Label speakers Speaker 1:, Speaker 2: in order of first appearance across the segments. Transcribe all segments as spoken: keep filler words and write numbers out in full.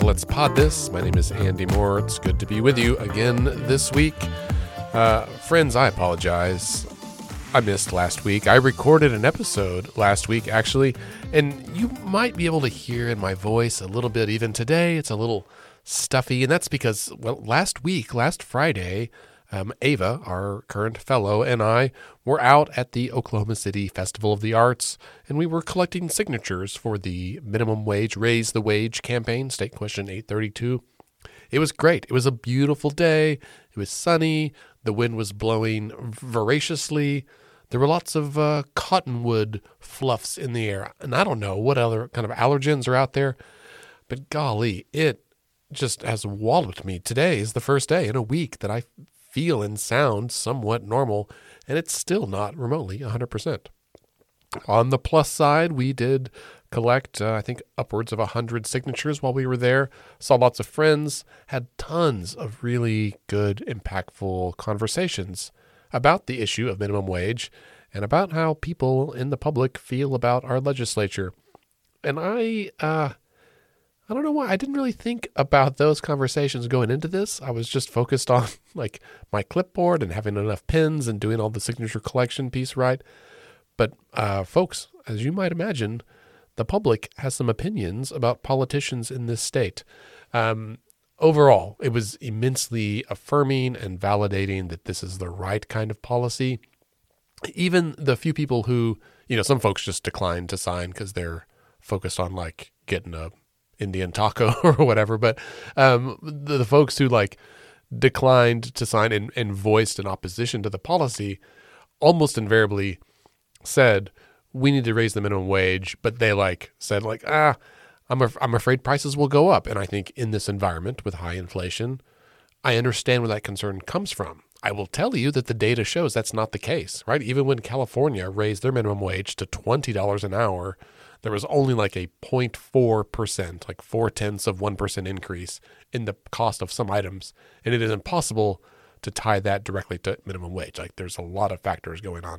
Speaker 1: Let's Pod This. My name is Andy Moore. It's good to be with you again this week. Uh, friends, I apologize. I missed last week. I recorded an episode last week, actually, and you might be able to hear in my voice a little bit even today. It's a little stuffy, and that's because, well, last week, last Friday, um, Ava, our current fellow, and I were out at the Oklahoma City Festival of the Arts, and we were collecting signatures for the minimum wage, raise the wage campaign, State Question eight thirty-two. It was great. It was a beautiful day. It was sunny. The wind was blowing voraciously. There were lots of uh, cottonwood fluffs in the air. And I don't know what other kind of allergens are out there, but golly, it just has walloped me. Today is the first day in a week that I feel and sound somewhat normal, and it's still not remotely one hundred percent. On the plus side, we did collect, uh, I think, upwards of one hundred signatures while we were there. Saw lots of friends, had tons of really good, impactful conversations about the issue of minimum wage and about how people in the public feel about our legislature. And I, uh, I don't know why, I didn't really think about those conversations going into this. I was just focused on like my clipboard and having enough pins and doing all the signature collection piece right. But uh, folks, as you might imagine, the public has some opinions about politicians in this state. Um, overall, it was immensely affirming and validating that this is the right kind of policy. Even the few people who, you know, some folks just declined to sign because they're focused on like getting a Indian taco or whatever. But um, the, the folks who like declined to sign and, and voiced an opposition to the policy almost invariably said, we need to raise the minimum wage, but they like said like, ah, I'm af- I'm afraid prices will go up. And I think in this environment with high inflation, I understand where that concern comes from. I will tell you that the data shows that's not the case, right? Even when California raised their minimum wage to twenty dollars an hour, there was only like a zero point four percent, like four tenths of one percent increase in the cost of some items. And it is impossible to tie that directly to minimum wage. Like there's a lot of factors going on.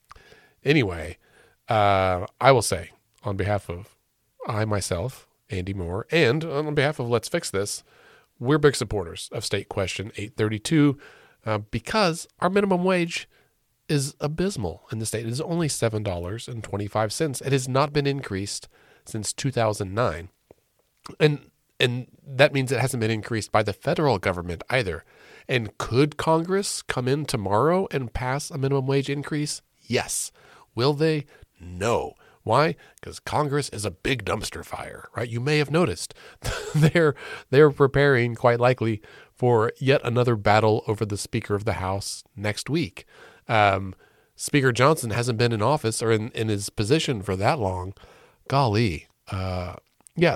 Speaker 1: Anyway, uh, I will say on behalf of I myself, Andy Moore, and on behalf of Let's Fix This, we're big supporters of State Question eight thirty-two uh, because our minimum wage is abysmal in the state. It is only seven dollars and twenty-five cents. It has not been increased since two thousand nine. And and that means it hasn't been increased by the federal government either. And could Congress come in tomorrow and pass a minimum wage increase? Yes. Will they? No. Why? Because Congress is a big dumpster fire, right? You may have noticed they're they're preparing quite likely for yet another battle over the Speaker of the House next week. Um, Speaker Johnson hasn't been in office or in, in his position for that long. Golly. Uh, yeah.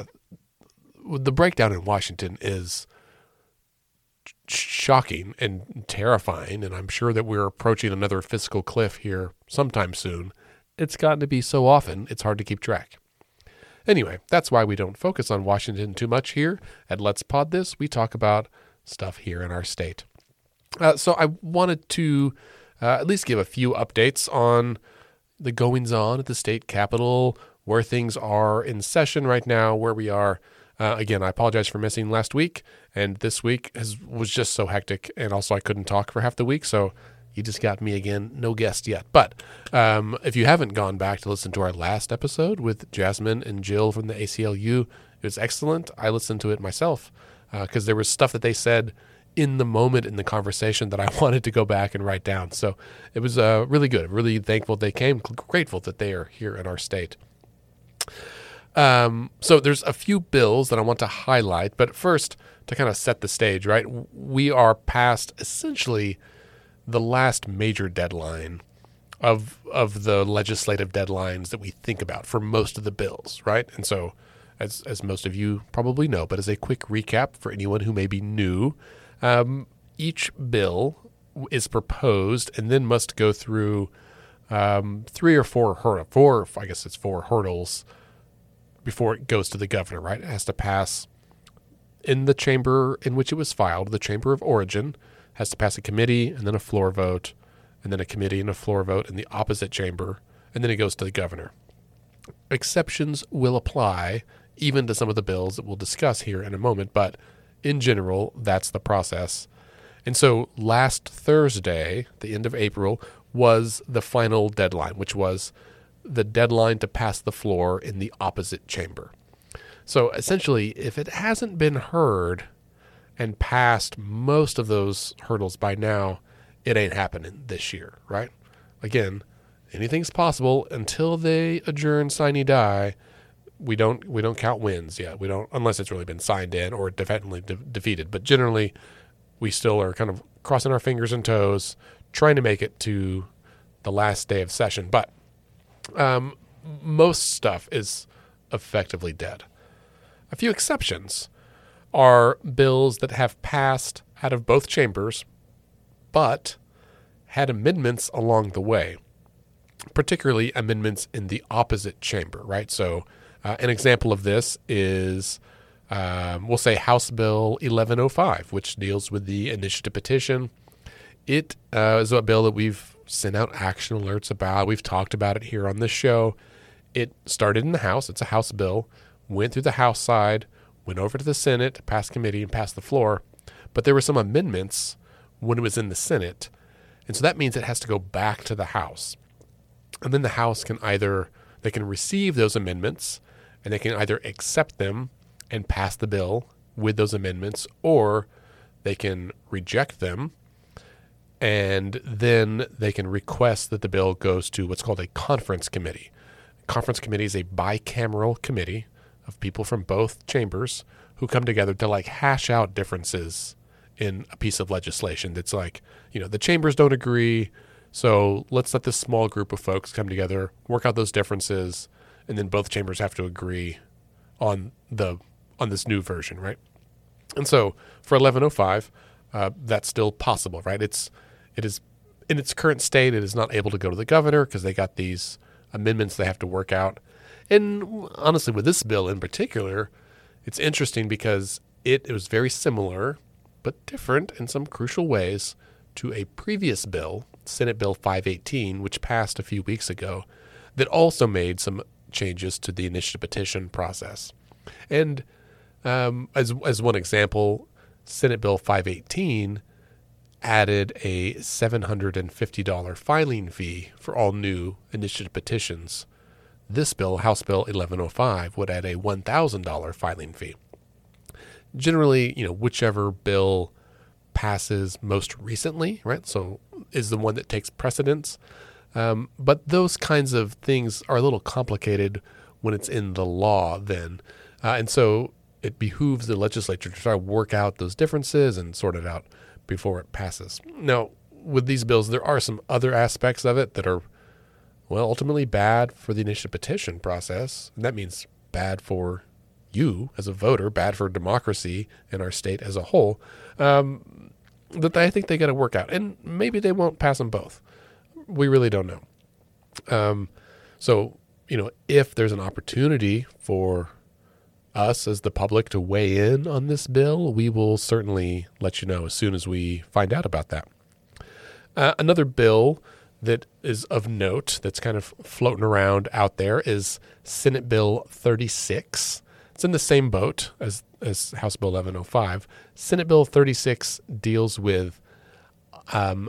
Speaker 1: The breakdown in Washington is shocking and terrifying, and I'm sure that we're approaching another fiscal cliff here sometime soon. It's gotten to be so often, it's hard to keep track. Anyway, that's why we don't focus on Washington too much here. At Let's Pod This, we talk about stuff here in our state. Uh, so I wanted to uh, at least give a few updates on the goings-on at the state capitol, where things are in session right now, where we are. Uh, again, I apologize for missing last week, and this week has, was just so hectic, and also I couldn't talk for half the week, so you just got me again, no guest yet. But um, if you haven't gone back to listen to our last episode with Jasmine and Jill from the A C L U, it was excellent. I listened to it myself because uh, there was stuff that they said in the moment in the conversation that I wanted to go back and write down. So it was uh, really good. Really thankful they came, grateful that they are here in our state. Um, so there's a few bills that I want to highlight, but first to kind of set the stage, right? We are past essentially the last major deadline of of the legislative deadlines that we think about for most of the bills, right? And so as as most of you probably know, but as a quick recap for anyone who may be new, um, each bill is proposed and then must go through um, three or four hurdles, four, I guess it's four hurdles before it goes to the governor, right? It has to pass in the chamber in which it was filed, the chamber of origin, has to pass a committee and then a floor vote, and then a committee and a floor vote in the opposite chamber, and then it goes to the governor. Exceptions will apply even to some of the bills that we'll discuss here in a moment. But in general, that's the process. And so last Thursday, the end of April, was the final deadline, which was the deadline to pass the floor in the opposite chamber. So essentially, if it hasn't been heard and passed most of those hurdles by now, it ain't happening this year, right? Again, anything's possible until they adjourn, sine die. We don't we don't count wins yet. We don't, unless it's really been signed in or definitely de- defeated. But generally, we still are kind of crossing our fingers and toes, trying to make it to the last day of session. But um, most stuff is effectively dead. A few exceptions are bills that have passed out of both chambers, but had amendments along the way, particularly amendments in the opposite chamber, right? So uh, an example of this is, um, we'll say House Bill eleven oh five, which deals with the initiative petition. It uh, is a bill that we've sent out action alerts about. We've talked about it here on this show. It started in the House. It's a House bill, went through the House side, went over to the Senate, passed committee, and passed the floor. But there were some amendments when it was in the Senate. And so that means it has to go back to the House. And then the House can either, they can receive those amendments, and they can either accept them and pass the bill with those amendments, or they can reject them, and then they can request that the bill goes to what's called a conference committee. Conference committee is a bicameral committee of people from both chambers who come together to like hash out differences in a piece of legislation that's like, you know, the chambers don't agree, so let's let this small group of folks come together, work out those differences, and then both chambers have to agree on the on this new version, right? And so for eleven oh five, uh, that's still possible, right? It's it is in its current state, it is not able to go to the governor because they got these amendments they have to work out. And honestly, with this bill in particular, it's interesting because it, it was very similar but different in some crucial ways to a previous bill, Senate Bill five eighteen, which passed a few weeks ago, that also made some changes to the initiative petition process. And um, as as one example, Senate Bill five eighteen added a seven hundred fifty dollars filing fee for all new initiative petitions. This bill, House Bill eleven oh five, would add a one thousand dollars filing fee. Generally, you know, whichever bill passes most recently, right, so is the one that takes precedence. Um, but those kinds of things are a little complicated when it's in the law then. Uh, and so it behooves the legislature to try to work out those differences and sort it out before it passes. Now, with these bills, there are some other aspects of it that are, well, ultimately bad for the initiative petition process. And that means bad for you as a voter, bad for democracy in our state as a whole, um, that I think they got to work out. And maybe they won't pass them both. We really don't know. Um, so, you know, if there's an opportunity for us as the public to weigh in on this bill, we will certainly let you know as soon as we find out about that. Uh, another bill that is of note that's kind of floating around out there is Senate Bill thirty-six. It's in the same boat as, as House Bill eleven oh five. Senate Bill thirty-six deals with um,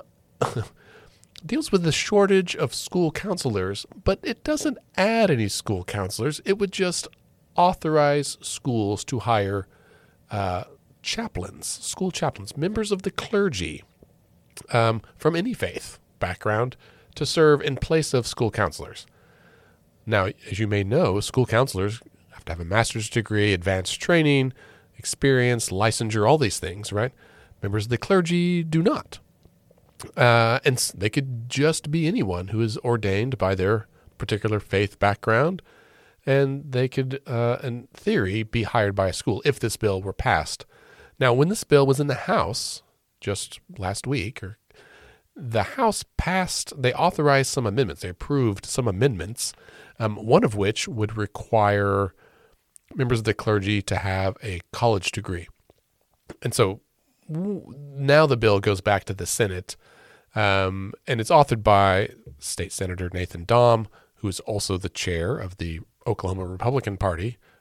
Speaker 1: deals with the shortage of school counselors, but it doesn't add any school counselors. It would just authorize schools to hire uh, chaplains, school chaplains, members of the clergy um, from any faith background to serve in place of school counselors. Now, as you may know, school counselors have to have a master's degree, advanced training, experience, licensure, all these things, right? Members of the clergy do not. Uh, and they could just be anyone who is ordained by their particular faith background, and they could, uh, in theory, be hired by a school if this bill were passed. Now, when this bill was in the House just last week, or the House passed, they authorized some amendments. They approved some amendments, um, one of which would require members of the clergy to have a college degree. And so w- now the bill goes back to the Senate, um, and it's authored by State Senator Nathan Dahm, who is also the chair of the Oklahoma Republican Party,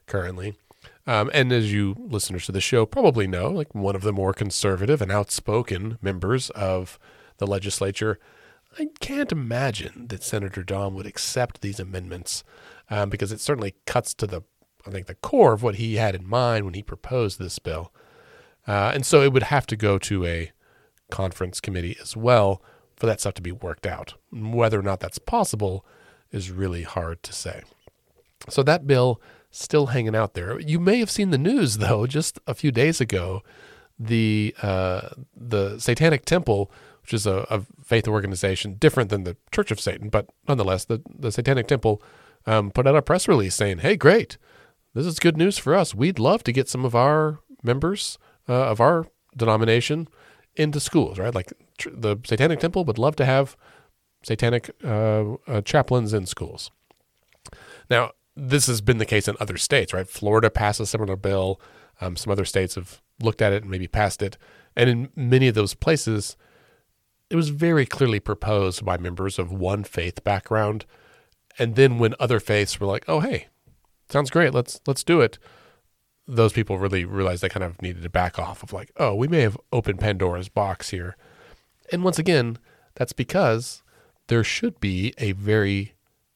Speaker 1: currently. Um, and as you listeners to the show probably know, like one of the more conservative and outspoken members of the legislature, I can't imagine that Senator Dahm would accept these amendments um, because it certainly cuts to the, I think, the core of what he had in mind when he proposed this bill. Uh, and so it would have to go to a conference committee as well for that stuff to be worked out. Whether or not that's possible is really hard to say. So that bill still hanging out there. You may have seen the news, though, just a few days ago, the uh, the Satanic Temple, which is a, a faith organization different than the Church of Satan, but nonetheless, the, the Satanic Temple um, put out a press release saying, hey, great, this is good news for us. We'd love to get some of our members uh, of our denomination into schools, right? Like tr- the Satanic Temple would love to have satanic uh, uh, chaplains in schools. Now, this has been the case in other states, right? Florida passed a similar bill. Um, some other states have looked at it and maybe passed it. And in many of those places, it was very clearly proposed by members of one faith background. And then when other faiths were like, oh, hey, sounds great, let's let's do it, those people really realized they kind of needed to back off of like, oh, we may have opened Pandora's box here. And once again, that's because there should be a very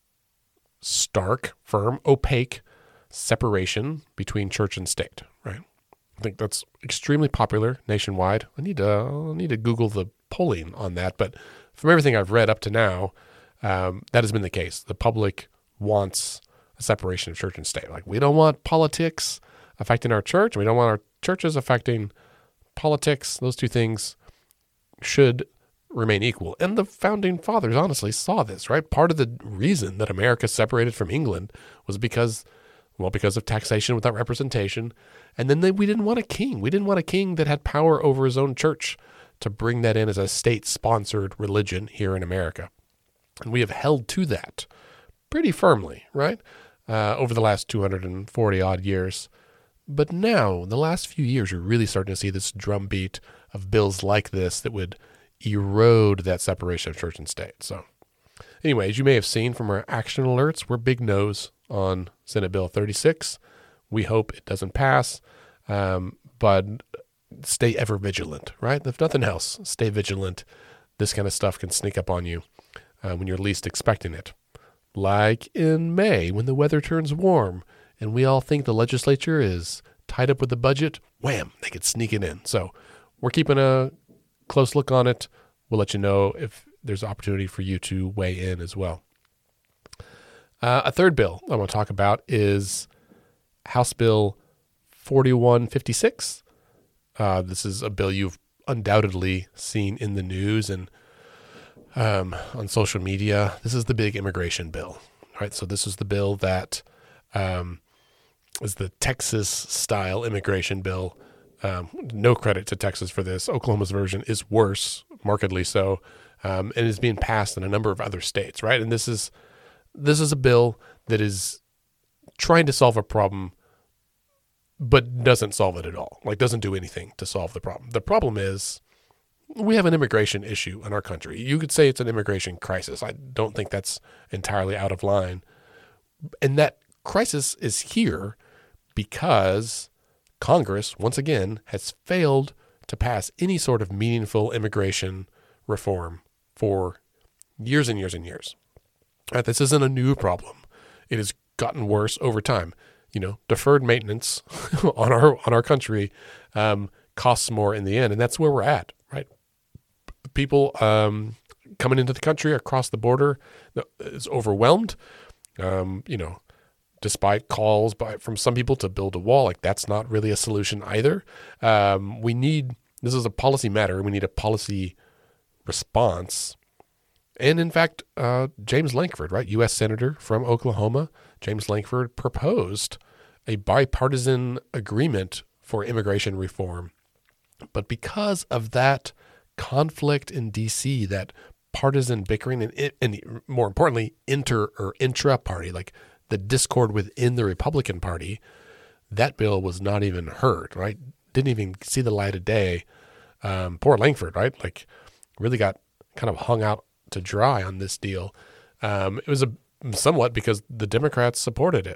Speaker 1: stark, firm, opaque separation between church and state, right? I think that's extremely popular nationwide. I need to I need to Google the polling on that, but from everything I've read up to now, um, that has been the case. The public wants a separation of church and state. Like, we don't want politics affecting our church. We don't want our churches affecting politics. Those two things should remain equal. And the founding fathers honestly saw this, right? Part of the reason that America separated from England was because, well, because of taxation without representation. And then they, we didn't want a king. We didn't want a king that had power over his own church to bring that in as a state-sponsored religion here in America. And we have held to that pretty firmly, right? Uh, over the last two hundred forty odd years. But now, the last few years, you're really starting to see this drumbeat of bills like this that would erode that separation of church and state. So anyway, as you may have seen from our action alerts, we're big no's on Senate Bill thirty-six. We hope it doesn't pass, um, but stay ever vigilant, right? If nothing else, stay vigilant. This kind of stuff can sneak up on you uh, when you're least expecting it. Like in May, when the weather turns warm and we all think the legislature is tied up with the budget, wham, they could sneak it in. So we're keeping a close look on it. We'll let you know if there's opportunity for you to weigh in as well. Uh, a third bill I want to talk about is House Bill forty-one fifty-six. Uh, this is a bill you've undoubtedly seen in the news and um, on social media. This is the big immigration bill, right? So this is the bill that um, is the Texas-style immigration bill. Um, no credit to Texas for this. Oklahoma's version is worse, markedly so, um, and is being passed in a number of other states, right? And this is this is a bill that is trying to solve a problem, but doesn't solve it at all. Like, doesn't do anything to solve the problem. The problem is we have an immigration issue in our country. You could say it's an immigration crisis. I don't think that's entirely out of line. And that crisis is here because Congress, once again, has failed to pass any sort of meaningful immigration reform for years and years and years. Right, this isn't a new problem. It has gotten worse over time. You know, deferred maintenance on our on our country um, costs more in the end, and that's where we're at. Right, people um, coming into the country across the border is overwhelmed. Um, you know. Despite calls by from some people to build a wall, like that's not really a solution either. Um, we need, this is a policy matter. We need a policy response. And in fact, uh, James Lankford, right, U S Senator from Oklahoma, James Lankford proposed a bipartisan agreement for immigration reform. But because of that conflict in D C, that partisan bickering, and, and more importantly, inter or intra-party, like the discord within the Republican Party, that bill was not even heard, right? Didn't even see the light of day. Um, poor Lankford, right? Like, really got kind of hung out to dry on this deal. Um, it was a somewhat because the Democrats supported it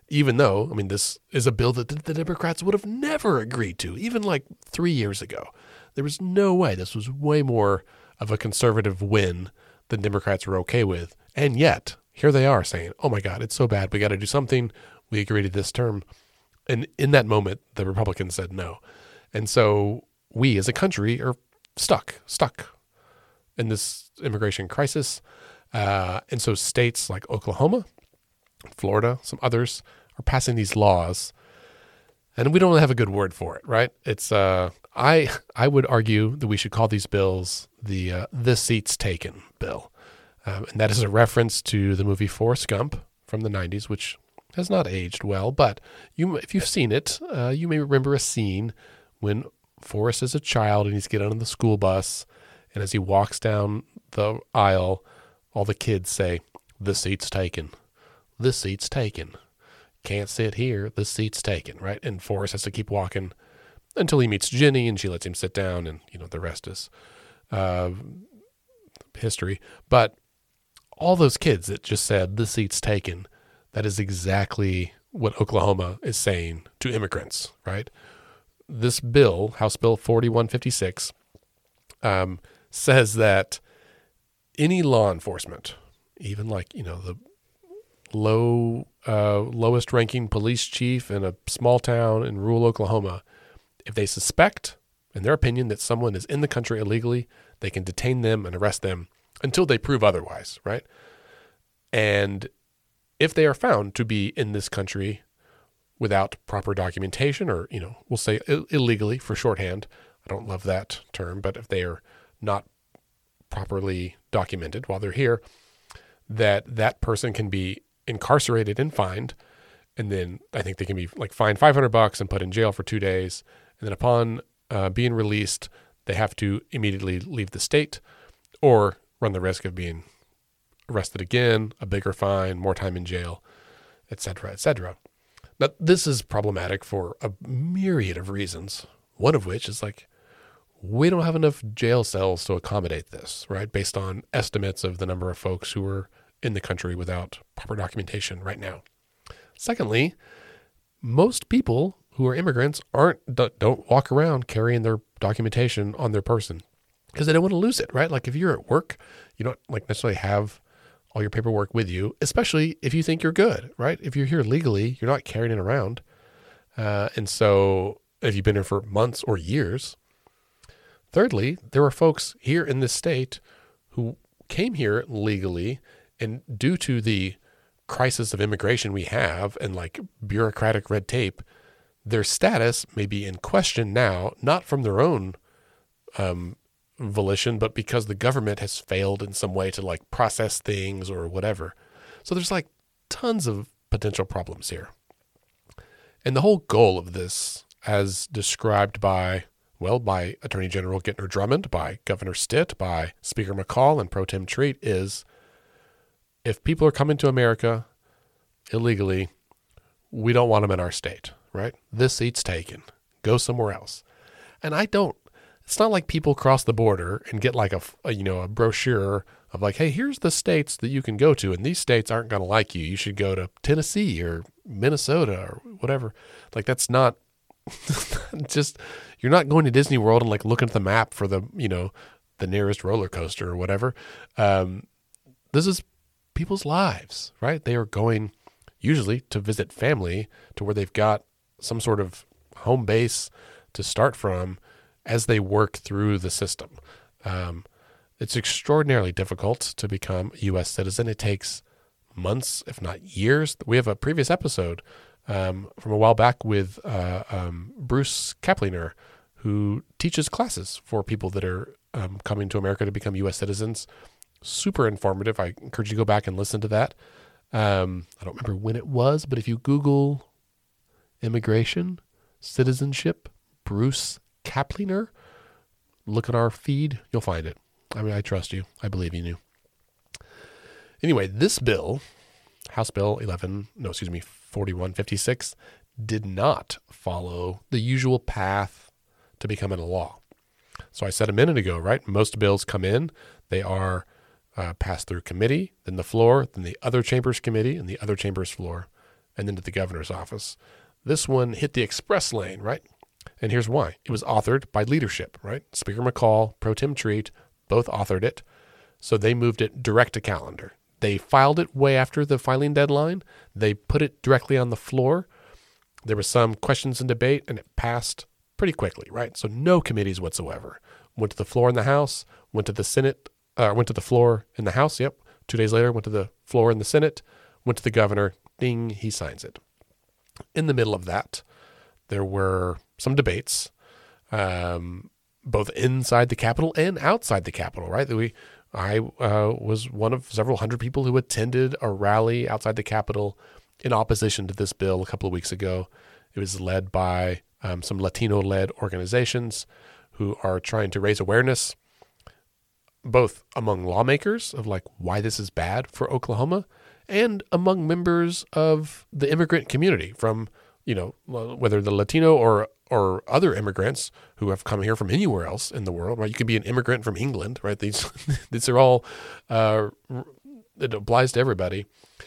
Speaker 1: even though, I mean, this is a bill that the Democrats would have never agreed to, even like three years ago. There was no way. This was way more of a conservative win than Democrats were okay with. And yet, here they are saying, oh my God, it's so bad. We got to do something. We agreed to this term. And in that moment, the Republicans said no. And so we as a country are stuck, stuck in this immigration crisis. Uh, and so states like Oklahoma, Florida, some others are passing these laws. And we don't have a good word for it, right? It's uh, I I would argue that we should call these bills the uh, the seats taken bill. Um, and that is a reference to the movie Forrest Gump from the nineties, which has not aged well. But you, if you've seen it, uh, you may remember a scene when Forrest is a child and he's getting on the school bus. And as he walks down the aisle, all the kids say, "The seat's taken. The seat's taken. Can't sit here. The seat's taken," right? And Forrest has to keep walking until he meets Jenny and she lets him sit down, and, you know, the rest is uh, history. But all those kids that just said, "The seat's taken," that is exactly what Oklahoma is saying to immigrants, right? This bill, House Bill forty-one fifty-six, um, says that any law enforcement, even like, you know, the low, uh, lowest ranking police chief in a small town in rural Oklahoma, if they suspect, in their opinion, that someone is in the country illegally, they can detain them and arrest them until they prove otherwise, right? And if they are found to be in this country without proper documentation, or, you know, we'll say Ill- illegally for shorthand, I don't love that term, but if they are not properly documented while they're here, that that person can be incarcerated and fined. And then I think they can be like fined five hundred bucks and put in jail for two days. And then upon uh, being released, they have to immediately leave the state or run the risk of being arrested again, a bigger fine, more time in jail, et cetera, et cetera. Now, this is problematic for a myriad of reasons, one of which is like, we don't have enough jail cells to accommodate this, right? Based on estimates of the number of folks who are in the country without proper documentation right now. Secondly, most people who are immigrants aren't don't walk around carrying their documentation on their person because they don't want to lose it, right? Like if you're at work, you don't like necessarily have all your paperwork with you, especially if you think you're good, right? If you're here legally, you're not carrying it around. Uh, and so if you've been here for months or years. Thirdly, there are folks here in this state who came here legally, and due to the crisis of immigration we have and like bureaucratic red tape, their status may be in question now, not from their own um, volition, but because the government has failed in some way to like process things or whatever. So there's like tons of potential problems here. And the whole goal of this, as described by, well, by Attorney General Gentner Drummond, by Governor Stitt, by Speaker McCall, and Pro Tem Treat, is if people are coming to America illegally, we don't want them in our state, right? This seat's taken. Go somewhere else. And I don't, it's not like people cross the border and get like a, a you know, a brochure of like, hey, here's the states that you can go to, and these states aren't going to like you. You should go to Tennessee or Minnesota or whatever. Like that's not just, you're not going to Disney World and like looking at the map for the, you know, the nearest roller coaster or whatever. Um, this is people's lives, right? They are going usually to visit family to where they've got some sort of home base to start from as they work through the system. Um, it's extraordinarily difficult to become a U S citizen. It takes months, if not years. We have a previous episode um, from a while back with uh, um, Bruce Kaplinger, who teaches classes for people that are um, coming to America to become U S citizens. Super informative. I encourage you to go back and listen to that. Um, I don't remember when it was, but if you Google immigration, citizenship, Bruce Kaplinger, look at our feed, you'll find it. I mean, I trust you. I believe in you. Anyway, this bill, House Bill eleven, no, excuse me, forty-one fifty-six, did not follow the usual path to becoming a law. So I said a minute ago, right? Most bills come in, they are uh, passed through committee, then the floor, then the other chamber's committee, and the other chamber's floor, and then to the governor's office. This one hit the express lane, right? And here's why. It was authored by leadership, right? Speaker McCall, Pro Tem Treat, both authored it. So they moved it direct to calendar. They filed it way after the filing deadline. They put it directly on the floor. There was some questions and debate, and it passed pretty quickly, right? So no committees whatsoever. Went to the floor in the House, went to the Senate, uh, went to the floor in the House, yep. Two days later, went to the floor in the Senate, went to the governor, ding, he signs it. In the middle of that, there were some debates, um, both inside the Capitol and outside the Capitol, right? That we, I uh, was one of several hundred people who attended a rally outside the Capitol in opposition to this bill a couple of weeks ago. It was led by um, some Latino-led organizations who are trying to raise awareness, both among lawmakers of like why this is bad for Oklahoma, and among members of the immigrant community from, you know, whether the Latino or or other immigrants who have come here from anywhere else in the world, right? You could be an immigrant from England, right? These these are all, uh, it applies to everybody,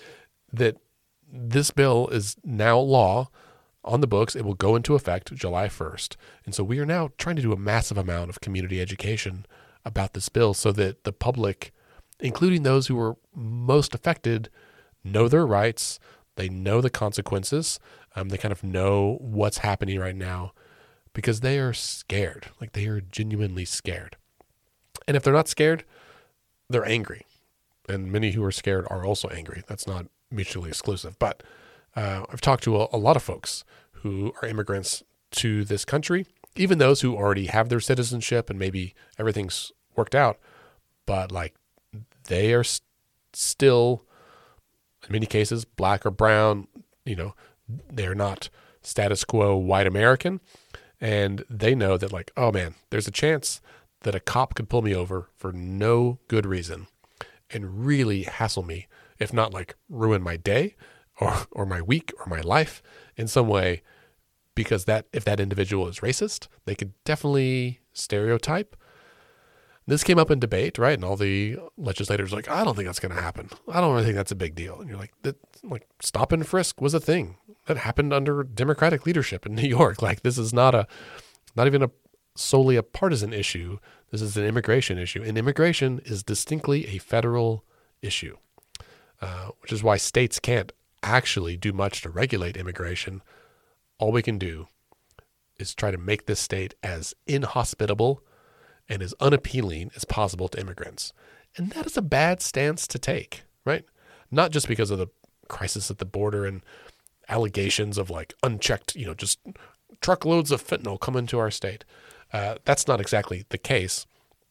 Speaker 1: that this bill is now law on the books. It will go into effect July first. And so we are now trying to do a massive amount of community education about this bill so that the public, including those who were most affected, know their rights. They know the consequences. Um, they kind of know what's happening right now because they are scared. Like they are genuinely scared. And if they're not scared, they're angry. And many who are scared are also angry. That's not mutually exclusive. But uh, I've talked to a, a lot of folks who are immigrants to this country, even those who already have their citizenship and maybe everything's worked out, but like they are s- still, in many cases, black or brown. You know, they're not status quo white American, and they know that like, oh man, there's a chance that a cop could pull me over for no good reason and really hassle me, if not like ruin my day or, or my week or my life in some way, because that if that individual is racist, they could definitely stereotype. This came up in debate, right? And all the legislators were like, I don't think that's going to happen. I don't really think that's a big deal. And you're like, that, like stop and frisk was a thing that happened under Democratic leadership in New York. Like this is not a, not even a solely a partisan issue. This is an immigration issue, and immigration is distinctly a federal issue, uh, which is why states can't actually do much to regulate immigration. All we can do is try to make this state as inhospitable and as unappealing as possible to immigrants. And that is a bad stance to take, right? Not just because of the crisis at the border and allegations of like unchecked, you know, just truckloads of fentanyl come into our state. Uh, that's not exactly the case.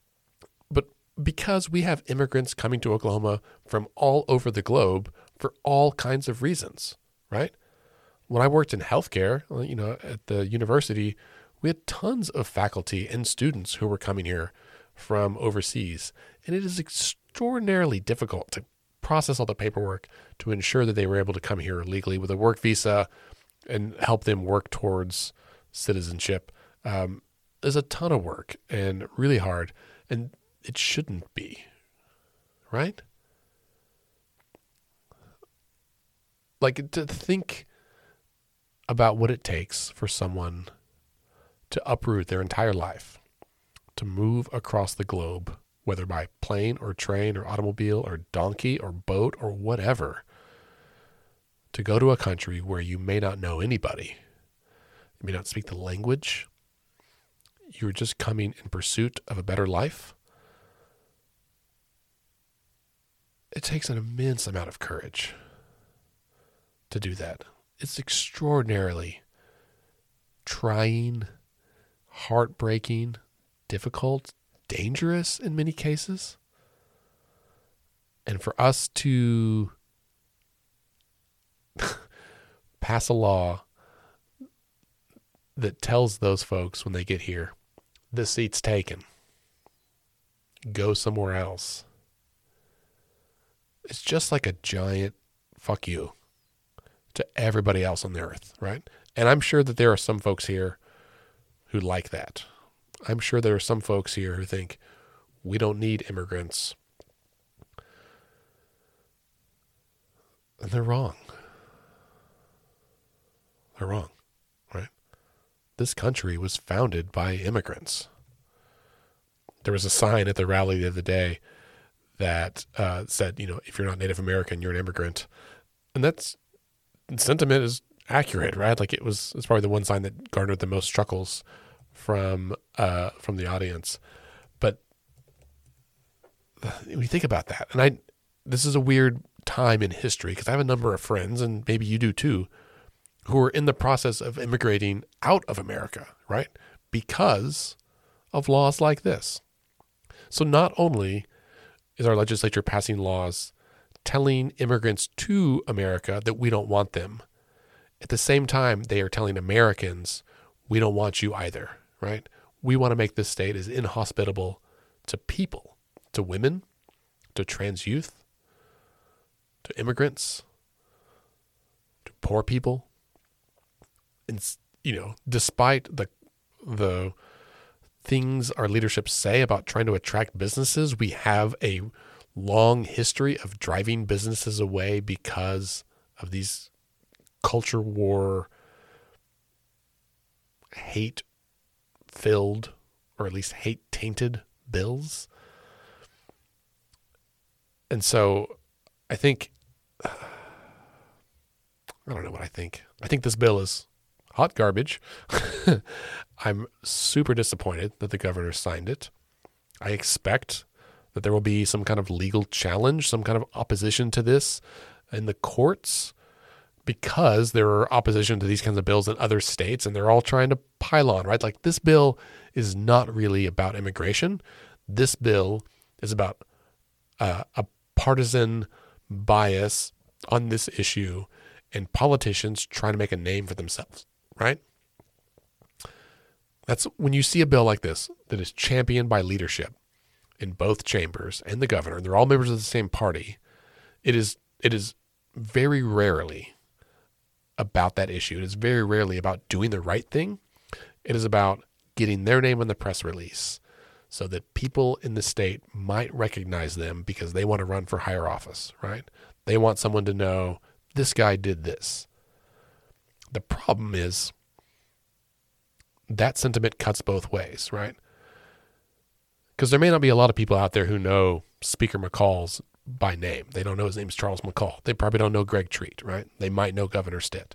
Speaker 1: But because we have immigrants coming to Oklahoma from all over the globe for all kinds of reasons, right? When I worked in healthcare, you know, at the university, we had tons of faculty and students who were coming here from overseas. And it is extraordinarily difficult to process all the paperwork to ensure that they were able to come here legally with a work visa and help them work towards citizenship. Um, there's a ton of work and really hard, and it shouldn't be, right? Like to think about what it takes for someone to uproot their entire life, to move across the globe, whether by plane or train or automobile or donkey or boat or whatever, to go to a country where you may not know anybody, you may not speak the language, you're just coming in pursuit of a better life. It takes an immense amount of courage to do that. It's extraordinarily trying, heartbreaking, difficult, dangerous in many cases. And for us to pass a law that tells those folks when they get here, this seat's taken, go somewhere else, it's just like a giant fuck you to everybody else on the earth, right? And I'm sure that there are some folks here who like that. I'm sure there are some folks here who think we don't need immigrants. And they're wrong. are wrong, right? This country was founded by immigrants. There was a sign at the rally the other day that uh, said, you know, if you're not Native American, you're an immigrant. And that's sentiment is accurate, right? Like it was, it's probably the one sign that garnered the most chuckles from uh, from the audience. But when you think about that, and I, this is a weird time in history because I have a number of friends, and maybe you do too, who are in the process of immigrating out of America, right? Because of laws like this. So not only is our legislature passing laws telling immigrants to America that we don't want them, at the same time, they are telling Americans, we don't want you either, right? We want to make this state as inhospitable to people, to women, to trans youth, to immigrants, to poor people. And, you know, despite the the things our leadership say about trying to attract businesses, we have a long history of driving businesses away because of these culture war, hate-filled, or at least hate-tainted bills. And so I think, I don't know what I think. I think this bill is hot garbage. I'm super disappointed that the governor signed it. I expect that there will be some kind of legal challenge, some kind of opposition to this in the courts, because there are opposition to these kinds of bills in other states, and they're all trying to pile on, right? Like this bill is not really about immigration. This bill is about uh, a partisan bias on this issue and politicians trying to make a name for themselves, right? That's when you see a bill like this that is championed by leadership in both chambers and the governor, and they're all members of the same party. It is it is very rarely about that issue. It is very rarely about doing the right thing. It is about getting their name in the press release so that people in the state might recognize them because they want to run for higher office, right? They want someone to know this guy did this. The problem is that sentiment cuts both ways, right? Because there may not be a lot of people out there who know Speaker McCall's by name. They don't know his name's Charles McCall. They probably don't know Greg Treat, right? They might know Governor Stitt.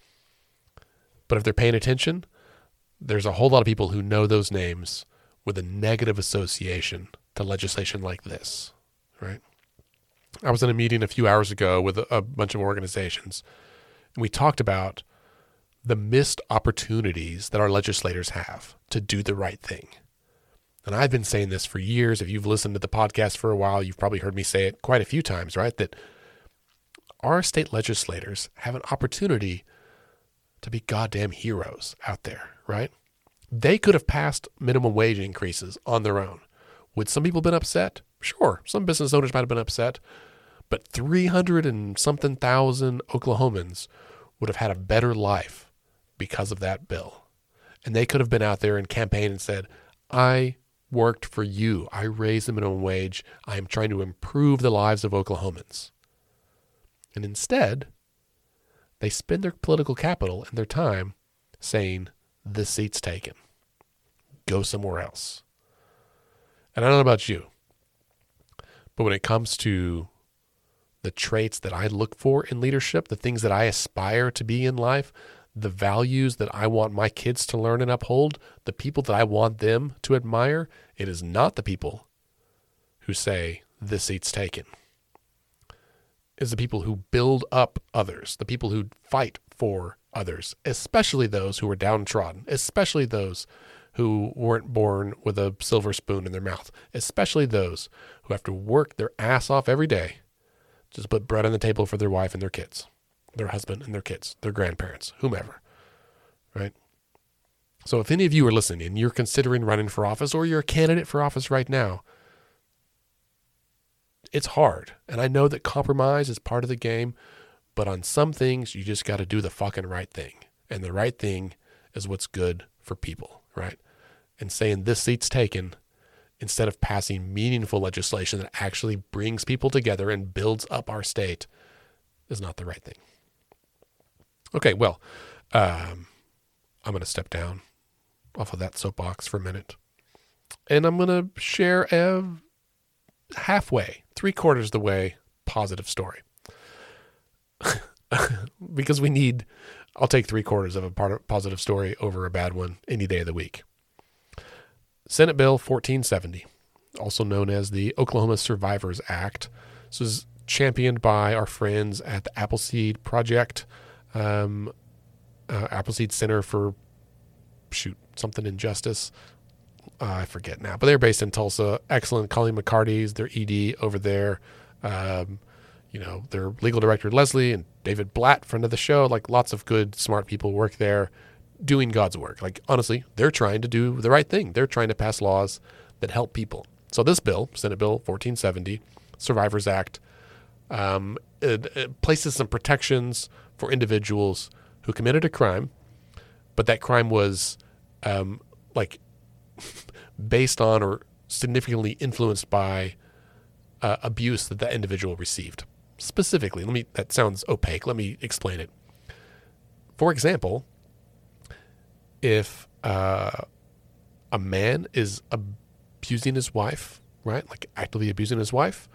Speaker 1: But if they're paying attention, there's a whole lot of people who know those names with a negative association to legislation like this, right? I was in a meeting a few hours ago with a, a bunch of organizations, and we talked about the missed opportunities that our legislators have to do the right thing. And I've been saying this for years. If you've listened to the podcast for a while, you've probably heard me say it quite a few times, right? That our state legislators have an opportunity to be goddamn heroes out there, right? They could have passed minimum wage increases on their own. Would some people have been upset? Sure, some business owners might have been upset, but three hundred and something thousand Oklahomans would have had a better life because of that bill. And they could have been out there and campaigned and said, I worked for you. I raised the minimum wage. I am trying to improve the lives of Oklahomans. And instead, they spend their political capital and their time saying, this seat's taken. Go somewhere else. And I don't know about you, but when it comes to the traits that I look for in leadership, the things that I aspire to be in life, the values that I want my kids to learn and uphold, the people that I want them to admire, it is not the people who say, this seat's taken. It's the people who build up others, the people who fight for others, especially those who are downtrodden, especially those who weren't born with a silver spoon in their mouth, especially those who have to work their ass off every day just to put bread on the table for their wife and their kids, their husband and their kids, their grandparents, whomever, right? So if any of you are listening and you're considering running for office or you're a candidate for office right now, it's hard. And I know that compromise is part of the game, but on some things, you just got to do the fucking right thing. And the right thing is what's good for people, right? And saying this seat's taken instead of passing meaningful legislation that actually brings people together and builds up our state is not the right thing. Okay, well, Um, I'm going to step down off of that soapbox for a minute. And I'm going to share a halfway, three quarters of the way positive story. Because we need, I'll take three quarters of a part positive story over a bad one any day of the week. Senate Bill fourteen seventy, also known as the Oklahoma Survivors Act. This was championed by our friends at the Appleseed Project, um, uh, Appleseed Center for, shoot, something in justice. Uh, I forget now, but they're based in Tulsa. Excellent. Colleen McCarty's their E D over there. Um, you know, their legal director, Leslie, and David Blatt, friend of the show. Like, lots of good, smart people work there doing God's work. Like, honestly, they're trying to do the right thing. They're trying to pass laws that help people. So this bill, Senate Bill fourteen seventy, Survivors Act, um, it, it places some protections for individuals who committed a crime, but that crime was um, like based on or significantly influenced by uh, abuse that that individual received. Specifically, let me, that sounds opaque. Let me explain it. For example, if uh, a man is abusing his wife, right? Like actively abusing his wife,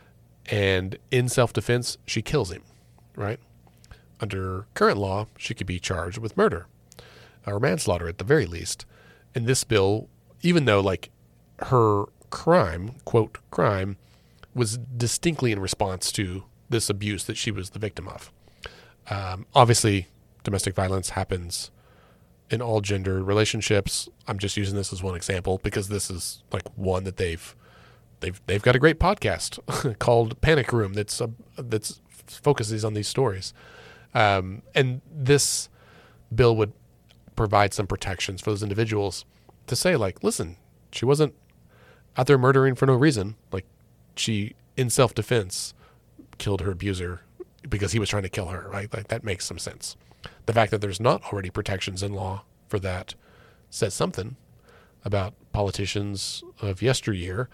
Speaker 1: and in self-defense, she kills him, right? Under current law, she could be charged with murder or manslaughter at the very least. And this bill, even though like her crime, quote, crime, was distinctly in response to this abuse that she was the victim of. Um, obviously, domestic violence happens in all gender relationships. I'm just using this as one example because this is like one that they've they've they've got a great podcast called Panic Room that's uh, that's focuses on these stories. Um, and this bill would provide some protections for those individuals to say, like, listen, she wasn't out there murdering for no reason. Like, she, in self-defense, killed her abuser because he was trying to kill her, right? Like, that makes some sense. The fact that there's not already protections in law for that says something about politicians of yesteryear.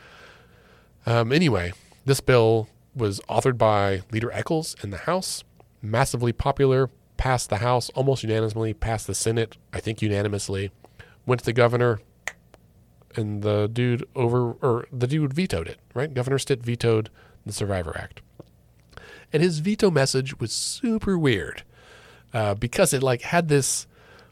Speaker 1: Um, anyway, this bill was authored by Leader Eccles in the House, massively popular, passed the House almost unanimously, passed the Senate, I think unanimously, went to the governor, and the dude over, or the dude vetoed it, right? Governor Stitt vetoed the Survivor Act. And his veto message was super weird uh, because it like had this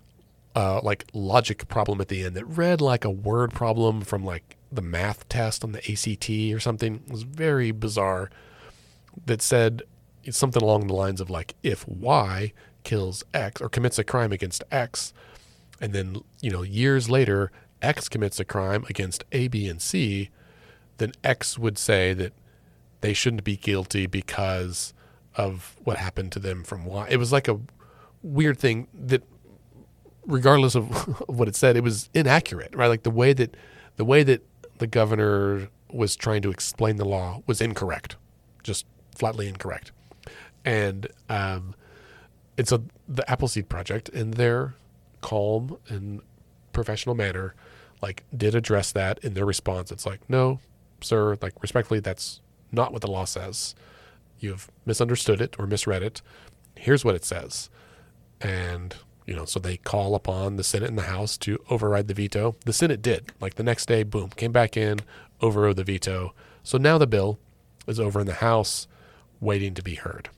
Speaker 1: uh, like logic problem at the end that read like a word problem from like the math test on the A C T or something. It was very bizarre. That said something along the lines of like, if Y kills X or commits a crime against X, and then, you know, years later, X commits a crime against A, B, and C, then X would say that they shouldn't be guilty because of what happened to them from Y. It was like a weird thing that, regardless of what it said, it was inaccurate, right? Like the way that the way that the governor was trying to explain the law was incorrect, just flatly incorrect. And um, and so the Appleseed Project, in their calm and professional manner, like did address that in their response. It's like, no, sir, like respectfully, that's not what the law says. You've misunderstood it or misread it. Here's what it says. And, you know, so they call upon the Senate and the House to override the veto. The Senate did. Like the next day, boom, came back in, overrode the veto. So now the bill is over in the House, waiting to be heard.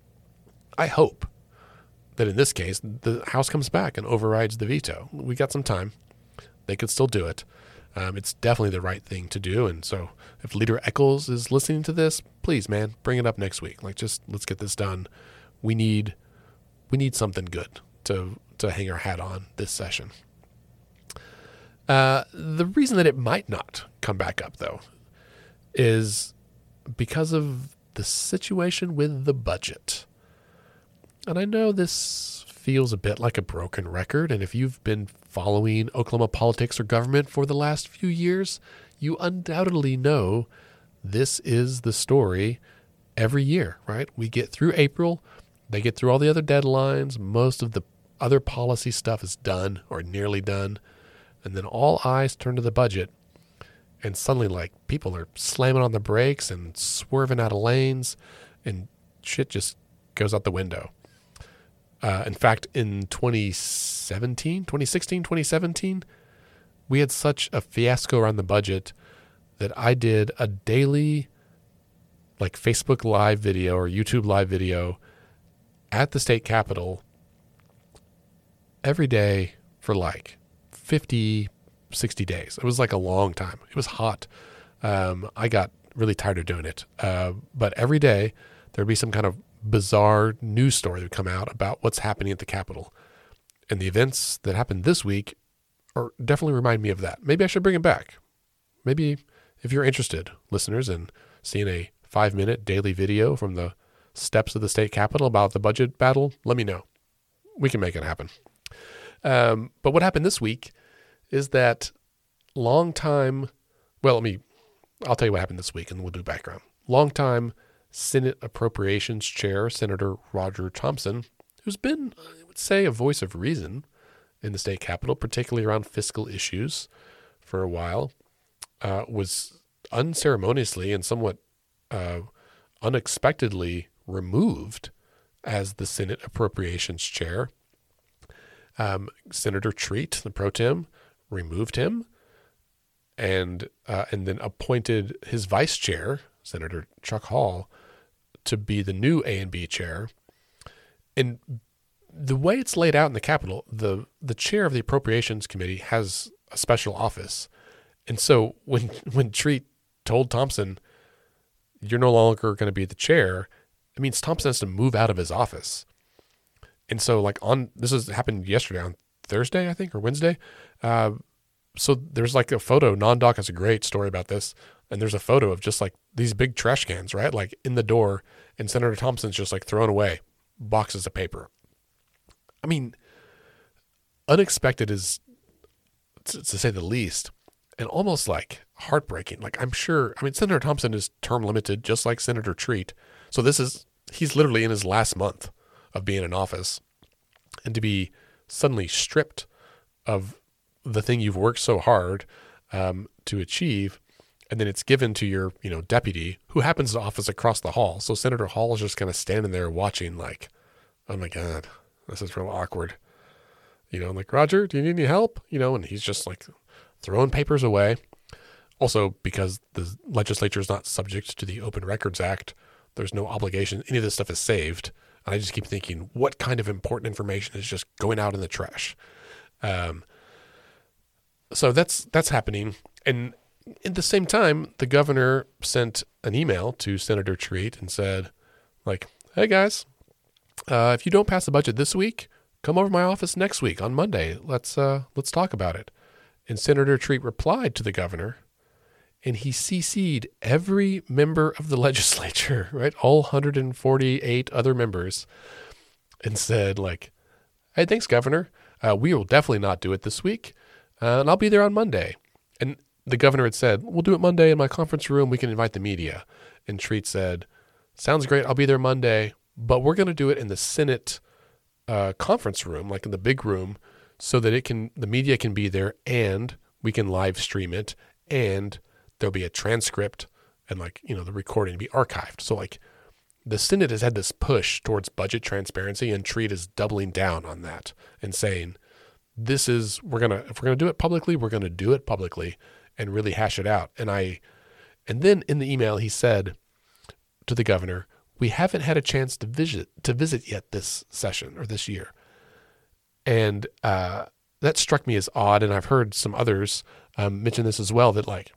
Speaker 1: I hope that in this case, the House comes back and overrides the veto. We got some time. They could still do it. Um, it's definitely the right thing to do. And so if Leader Eccles is listening to this, please, man, bring it up next week. Like, just let's get this done. We need we need something good to, to hang our hat on this session. Uh, the reason that it might not come back up, though, is because of the situation with the budget. And I know this feels a bit like a broken record, and if you've been following Oklahoma politics or government for the last few years, you undoubtedly know this is the story every year, right? We get through April, they get through all the other deadlines, most of the other policy stuff is done or nearly done, and then all eyes turn to the budget, and suddenly like people are slamming on the brakes and swerving out of lanes, and shit just goes out the window. Uh, in fact, in twenty seventeen, twenty sixteen, twenty seventeen, we had such a fiasco around the budget that I did a daily like Facebook live video or YouTube live video at the state capitol every day for like fifty, sixty days. It was like a long time. It was hot. Um, I got really tired of doing it. Uh, but every day there'd be some kind of bizarre news story that would come out about what's happening at the Capitol. And the events that happened this week are definitely remind me of that. Maybe I should bring it back. Maybe if you're interested, listeners, in seeing a five minute daily video from the steps of the state capitol about the budget battle, let me know. We can make it happen. Um, but what happened this week is that long time, well, let me, I'll tell you what happened this week and then we'll do background. Long time Senate Appropriations Chair, Senator Roger Thompson, who's been, I would say, a voice of reason in the state capitol, particularly around fiscal issues for a while, uh, was unceremoniously and somewhat uh, unexpectedly removed as the Senate Appropriations Chair. Um, Senator Treat, the pro tem, removed him and uh, and then appointed his vice chair, Senator Chuck Hall, to be the new A and B chair. And the way it's laid out in the Capitol, the the chair of the Appropriations Committee has a special office. And so when when Treat told Thompson, you're no longer going to be the chair, it means Thompson has to move out of his office. And so like on, this has happened yesterday on Thursday, I think, or Wednesday. Uh, so there's like a photo, Non-Doc has a great story about this. And there's a photo of just like these big trash cans, right? Like in the door, and Senator Thompson's just like throwing away boxes of paper. I mean, unexpected is, to, to say the least, and almost like heartbreaking. Like I'm sure, I mean, Senator Thompson is term limited, just like Senator Treat. So this is, he's literally in his last month of being in office, and to be suddenly stripped of the thing you've worked so hard um, to achieve, and then it's given to your, you know, deputy who happens to office across the hall. So Senator Hall is just kind of standing there watching like, oh my God, this is real awkward. You know, I'm like, Roger, do you need any help? You know, and he's just like throwing papers away. Also, because the legislature is not subject to the Open Records Act, there's no obligation. Any of this stuff is saved. And I just keep thinking, what kind of important information is just going out in the trash? Um, so that's that's happening. And at the same time, the governor sent an email to Senator Treat and said, like, hey, guys, uh, if you don't pass the budget this week, come over to my office next week on Monday. Let's uh, let's talk about it. And Senator Treat replied to the governor, and he C C'd every member of the legislature, right? All one hundred forty-eight other members, and said like, hey, thanks, Governor. Uh, we will definitely not do it this week. Uh, and I'll be there on Monday. And the governor had said, we'll do it Monday in my conference room. We can invite the media. And Treat said, sounds great. I'll be there Monday, but we're going to do it in the Senate uh, conference room, like in the big room, so that it can, the media can be there and we can live stream it, and there'll be a transcript and like, you know, the recording be archived. So like the Senate has had this push towards budget transparency, and Treat is doubling down on that and saying, this is, we're going to, if we're going to do it publicly, we're going to do it publicly and really hash it out. And I, and then in the email, he said to the governor, we haven't had a chance to visit, to visit yet this session or this year. And uh, that struck me as odd. And I've heard some others um, mention this as well, that like,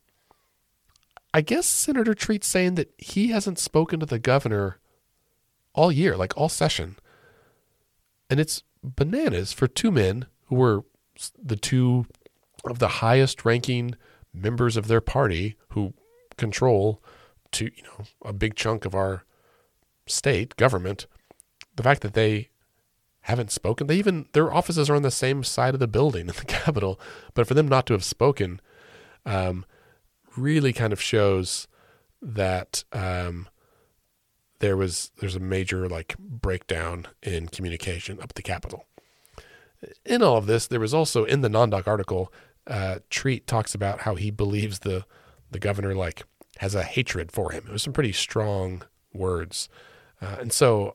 Speaker 1: I guess Senator Treat's saying that he hasn't spoken to the governor all year, like all session. And it's bananas for two men who were the two of the highest ranking members of their party who control to, you know, a big chunk of our state government. The fact that they haven't spoken, they even, their offices are on the same side of the building in the Capitol, but for them not to have spoken, um, really kind of shows that um, there was there's a major like breakdown in communication up at the Capitol. In all of this, there was also in the Non-Doc article, uh, Treat talks about how he believes the the governor like has a hatred for him. It was some pretty strong words, uh, and so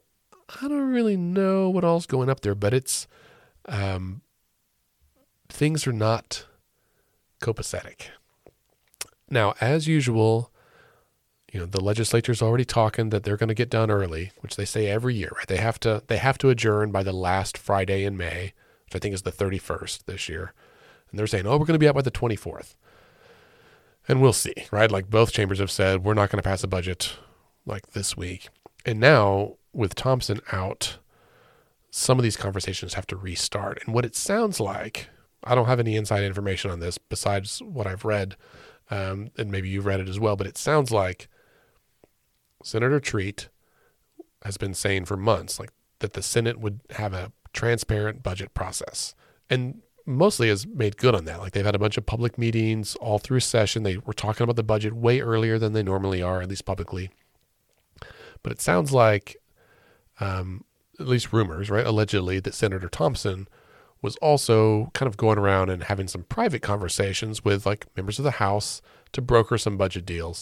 Speaker 1: I don't really know what all's going up there, but it's, um, things are not copacetic. Now, as usual, you know, the legislature's already talking that they're going to get done early, which they say every year, right? They have to, they have to adjourn by the last Friday in May, which I think is the thirty-first this year. And they're saying, oh, we're going to be out by the twenty-fourth. And we'll see, right? Like both chambers have said, we're not going to pass a budget like this week. And now with Thompson out, some of these conversations have to restart. And what it sounds like, I don't have any inside information on this besides what I've read, um, and maybe you've read it as well, but it sounds like Senator Treat has been saying for months, like that the Senate would have a transparent budget process, and mostly has made good on that. Like they've had a bunch of public meetings all through session. They were talking about the budget way earlier than they normally are, at least publicly. But it sounds like, um, at least rumors, right? Allegedly that Senator Thompson was also kind of going around and having some private conversations with like members of the House to broker some budget deals.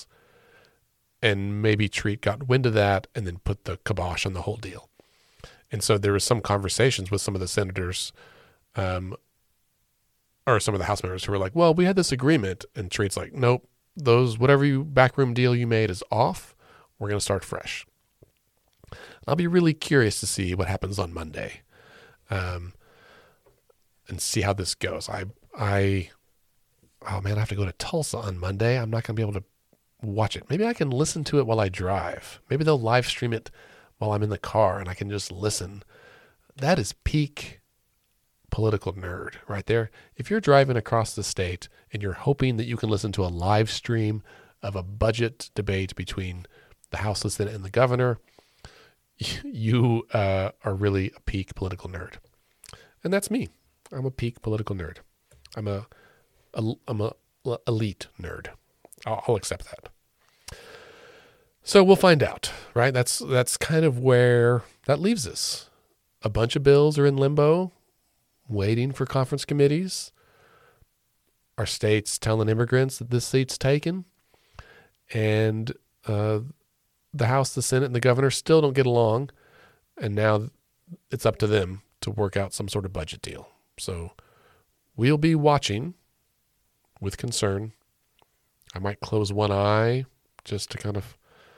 Speaker 1: And maybe Treat got wind of that and then put the kibosh on the whole deal. And so there was some conversations with some of the senators, um, or some of the House members who were like, well, we had this agreement. And Treat's like, nope, those, whatever you backroom deal you made is off. We're going to start fresh. I'll be really curious to see what happens on Monday, um, and see how this goes. I, I, oh man, I have to go to Tulsa on Monday. I'm not going to be able to watch it. Maybe I can listen to it while I drive. Maybe they'll live stream it while I'm in the car and I can just listen. That is peak political nerd right there. If you're driving across the state and you're hoping that you can listen to a live stream of a budget debate between the House, the Senate, and the governor, you uh, are really a peak political nerd. And that's me. I'm a peak political nerd. I'm a, a I'm a elite nerd. I'll, I'll accept that. So we'll find out, right? That's that's kind of where that leaves us. A bunch of bills are in limbo, waiting for conference committees. Our state's telling immigrants that this seat's taken, and uh, the House, the Senate, and the governor still don't get along, and now it's up to them to work out some sort of budget deal. So we'll be watching with concern. I might close one eye just to kind of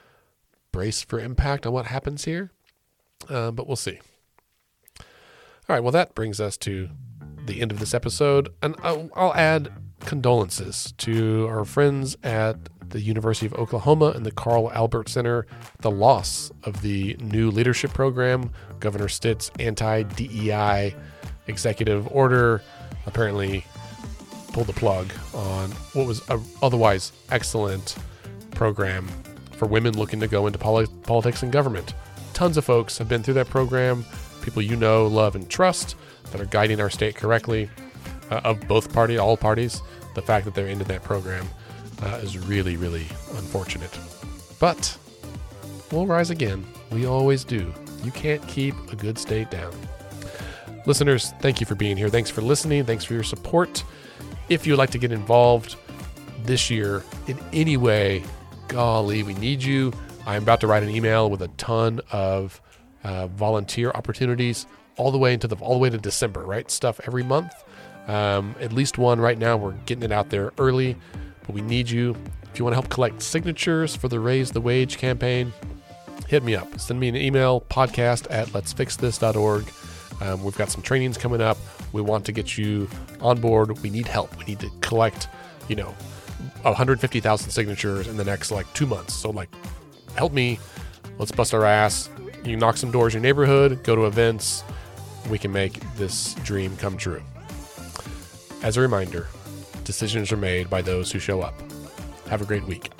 Speaker 1: brace for impact on what happens here, uh, but we'll see. All right, well, that brings us to the end of this episode, and I'll, I'll add condolences to our friends at the University of Oklahoma and the Carl Albert Center, the loss of the new leadership program. Governor Stitt's anti-D E I executive order apparently pulled the plug on what was a otherwise excellent program for women looking to go into poli- politics and government. Tons of folks have been through that program, people you know, love, and trust that are guiding our state correctly, uh, of both party, all parties. The fact that they're into that program uh, is really, really unfortunate. But we'll rise again. We always do. You can't keep a good state down. Listeners, thank you for being here. Thanks for listening. Thanks for your support. If you'd like to get involved this year in any way, golly, we need you. I'm about to write an email with a ton of uh, volunteer opportunities all the way into the all the way to December, right? Stuff every month. Um, at least one right now. We're getting it out there early, but we need you. If you want to help collect signatures for the Raise the Wage campaign, hit me up. Send me an email, podcast at lets fix this dot org. Um, we've got some trainings coming up. We want to get you on board. We need help. We need to collect, you know, one hundred fifty thousand signatures in the next like two months. So like, help me. Let's bust our ass. You can knock some doors in your neighborhood, go to events. We can make this dream come true. As a reminder, decisions are made by those who show up. Have a great week.